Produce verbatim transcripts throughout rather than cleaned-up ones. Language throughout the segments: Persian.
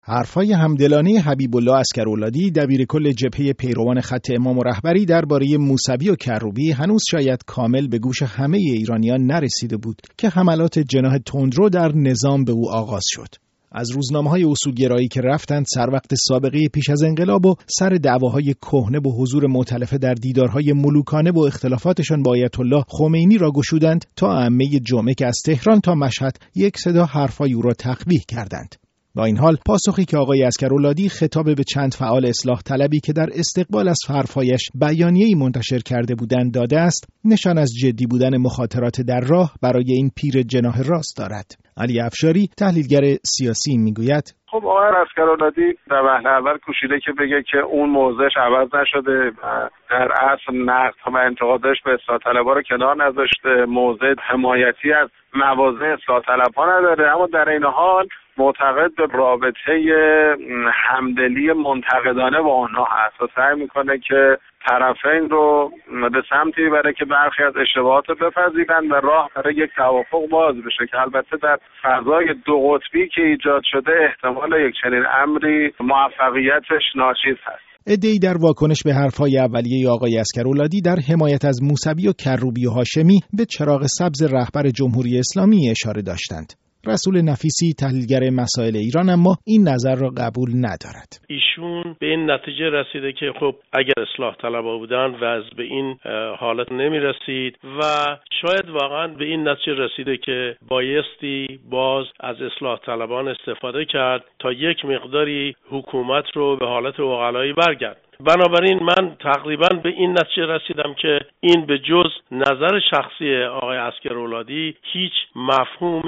حرفهای همدلانه حبیب الله عسگرولادی دبیرکل جبهه پیروان خط امام و رهبری درباره موسوی و کروبی هنوز شاید کامل به گوش همه ایرانیان نرسیده بود که حملات جناح تندرو در نظام به او آغاز شد. از روزنامه‌های اصولگرایی که رفتند سر وقت سابقه پیش از انقلاب و سر دعواهای کهنه و حضور مؤتلفه در دیدارهای ملوکانه و اختلافاتشان با آیت الله خمینی را گشودند تا عامه جمعه که از تهران تا مشهد یک صدا حرفای او را تقبیح کردند. با این حال پاسخی که آقای عسگرولادی خطاب به چند فعال اصلاح طلبی که در استقبال از حرفایش بیانیه‌ای منتشر کرده بودند داده است، نشان از جدی بودن مخاطرات در راه برای این پیر جناح راست دارد. علی افشاری تحلیلگر سیاسی میگوید: خب آقای عسگرولادی در وهله اول کوشیده که بگه که اون موضعش عوض نشده و در اصل نقد و انتقادش به اصلاح طلبها رو کنار نذاشته، موضع حمایتی از مواضع اصلاح طلبها نداره، اما در این حال معتقد به رابطه همدلی منتقدانه با آنها هست و سعی میکنه که طرفین رو به سمتی ببره که برخی از اشتباهات رو بپذیرن و راه برای یک توافق باز بشه که البته در فضای دو قطبی که ایجاد شده احتمال یک چنین امری موفقیتش ناچیز هست. عده‌ای در واکنش به حرفهای اولیه آقای عسگرولادی در حمایت از موسوی و کروبی و هاشمی به چراغ سبز رهبر جمهوری اسلامی اشاره داشتند. رسول نفیسی تحلیلگر مسائل ایران اما این نظر را قبول ندارد. ایشون به این نتیجه رسیده که خب اگر اصلاح طلبها بودن وضع به این حالت نمی رسید و شاید واقعا به این نتیجه رسیده که بایستی باز از اصلاح طلبان استفاده کرد تا یک مقداری حکومت رو به حالت عقلایی برگرد. بنابراین من تقریبا به این نتیجه رسیدم که این به جز نظر شخصی آقای عسگرولادی هیچ مفهوم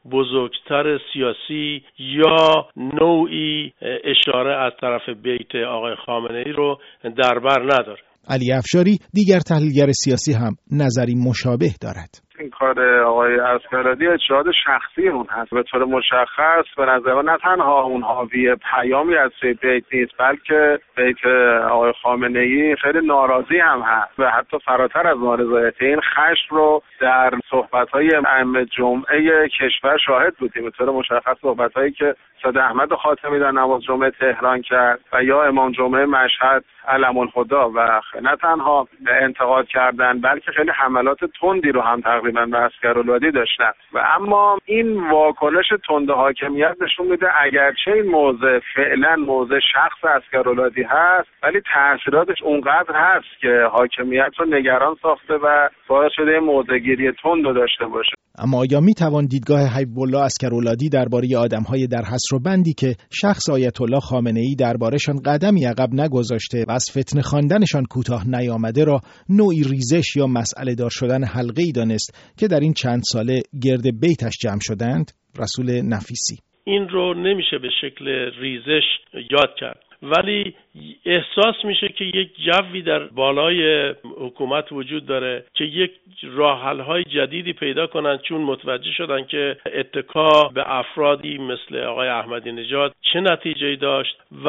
بزرگتر سیاسی یا نوعی اشاره از طرف بیت آقای خامنه‌ای رو در بر نداره. علی افشاری دیگر تحلیلگر سیاسی هم نظری مشابه دارد. این کار آقای عسگرولادی اجتهاد شخصی اون هست. به طور مشخص به نظر من نه تنها اون حاوی پیامی از بیت نیست، بلکه بیت آقای خامنه‌ای خیلی ناراضی هم هست و حتی فراتر از نارضایتی این خشم رو در صحبت‌های ائمه جمعه کشور شاهد بودیم. به طور مشخص صحبت‌هایی که سید احمد خاتمی در نماز جمعه تهران کرد و یا امام جمعه مشهد علم الهدی و نه تنها انتقاد کردن بلکه خیلی حملات تندی رو هم تقریبا به عسگرولادی داشتن و اما این واکنش تند حاکمیت نشون میده اگرچه این موضع فعلا موضع شخص عسگرولادی هست ولی تاثیراتش اونقدر هست که حاکمیت رو نگران ساخته و باعث شده موضع‌گیری تند رو داشته باشه. اما آیا میتوان دیدگاه حبیب الله عسگرولادی درباره آدم‌های در حصر و بندی که شخص آیت الله خامنه‌ای درباره‌شان قدمی عقب نگذاشته و از فتنه خواندنشان کوتاه نیامده را نوعی ریزش یا مسئله دار شدن حلقه‌ای دانست که در این چند ساله گرد بیتش جمع شدند؟ رسول نفیسی: این رو نمیشه به شکل ریزش یاد کرد، ولی احساس میشه که یک جوی در بالای حکومت وجود داره که یک راه حل های جدیدی پیدا کنن، چون متوجه شدن که اتکا به افرادی مثل آقای احمدی نژاد چه نتیجه‌ای داشت و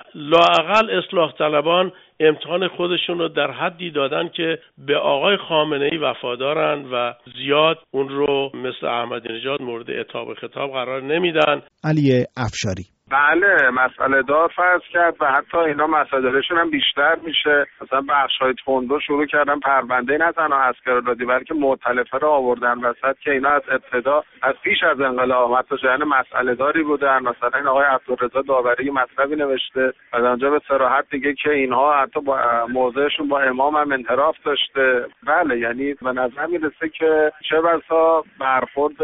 لااقل اصلاح طلبان امتحان خودشون رو در حدی دادن که به آقای خامنه‌ای وفادارن و زیاد اون رو مثل احمدی نژاد مورد عتاب و خطاب قرار نمیدن. علی افشاری: بله، مسئله دار فرض کرد و حتی اینا مسئلهشون هم بیشتر میشه. مثلا بخش‌های تندرو شروع کردن پرونده نه تنها عسگرولادی بلکه مؤتلفه رو آوردن وسط که اینا از ابتدا از پیش از انقلاب حتی جریان مسئله داری بودن. مثلا این آقای عبدالرضا داوری مطلبی نوشته از اونجا به صراحت دیگه که اینها حتی با موضعشون با امام هم انحراف داشته. بله، یعنی به نظر میرسه که چه بسا برخورد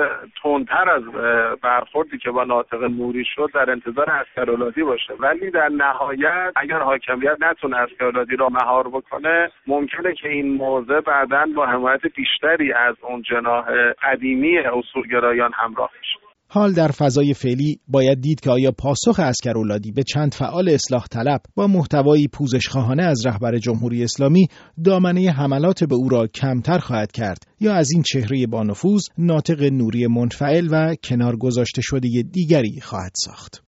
تندتر از برخوردی که با ناطق نوری شد در انتظار عسگرولادی باشه، ولی در نهایت اگر حاکمیت نتونه عسگرولادی را مهار بکنه ممکنه که این موضع بعداً با حمایت بیشتری از اون جناح قدیمی اصولگرایان همراه بشه. حال در فضای فعلی باید دید که آیا پاسخ عسگرولادی به چند فعال اصلاح طلب با محتوایی پوزشخواهانه از رهبر جمهوری اسلامی دامنه حملات به او را کمتر خواهد کرد یا از این چهره با نفوذ ناطق نوری منفعل و کنار گذاشته شده دیگری خواهد ساخت.